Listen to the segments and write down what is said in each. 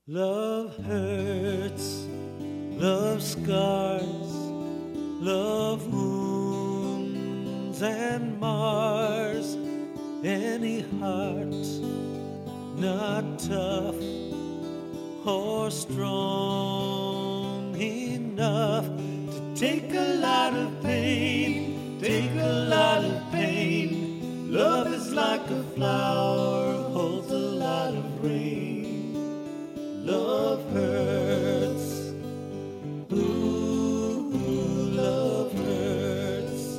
Love hurts, love scars, love wounds and mars any heart not tough or strong enough to take a lot of pain, take a lot of pain. Love is like a flower, holds a lot of rain. Love hurts, ooh, love hurts.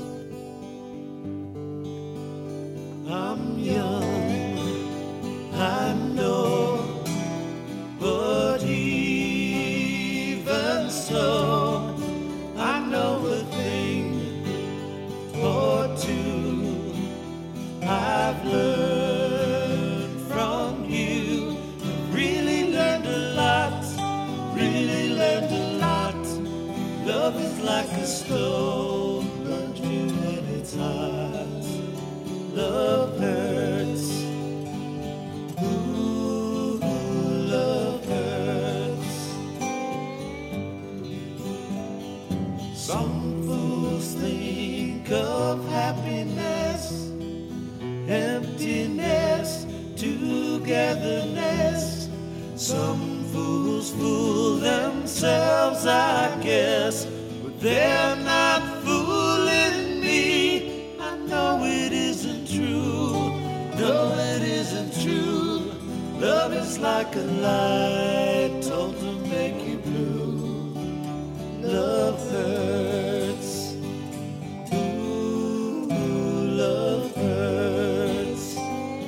I'm young, I know, but even so, I know a thing or two. I've learned from you, really learned a lot, really learned a lot. Love is like a stove, burns you when it's hot. Love hurts, ooh, love hurts. Some fools think of happiness, emptiness, togetherness. Some fools fool themselves, I guess, but they're not fooling me. I know it isn't true, no, it isn't true. Love is like a light told to make you blue. Love hurts, ooh, love hurts.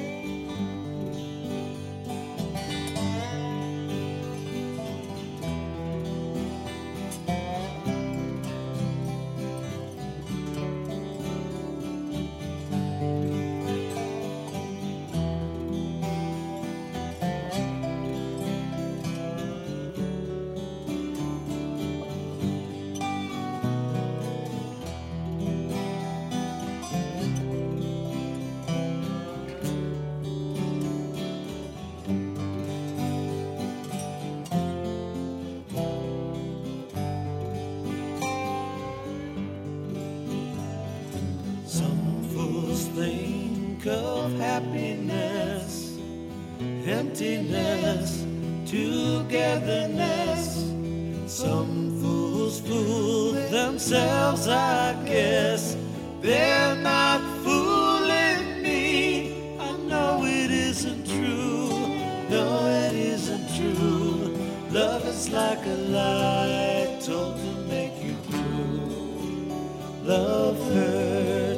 Some fools think of happiness, emptiness, togetherness. Some fools fool themselves, I guess. They're not fooling me. I know it isn't true, no, it isn't true. Love is like a light told to make you blue. Love hurts.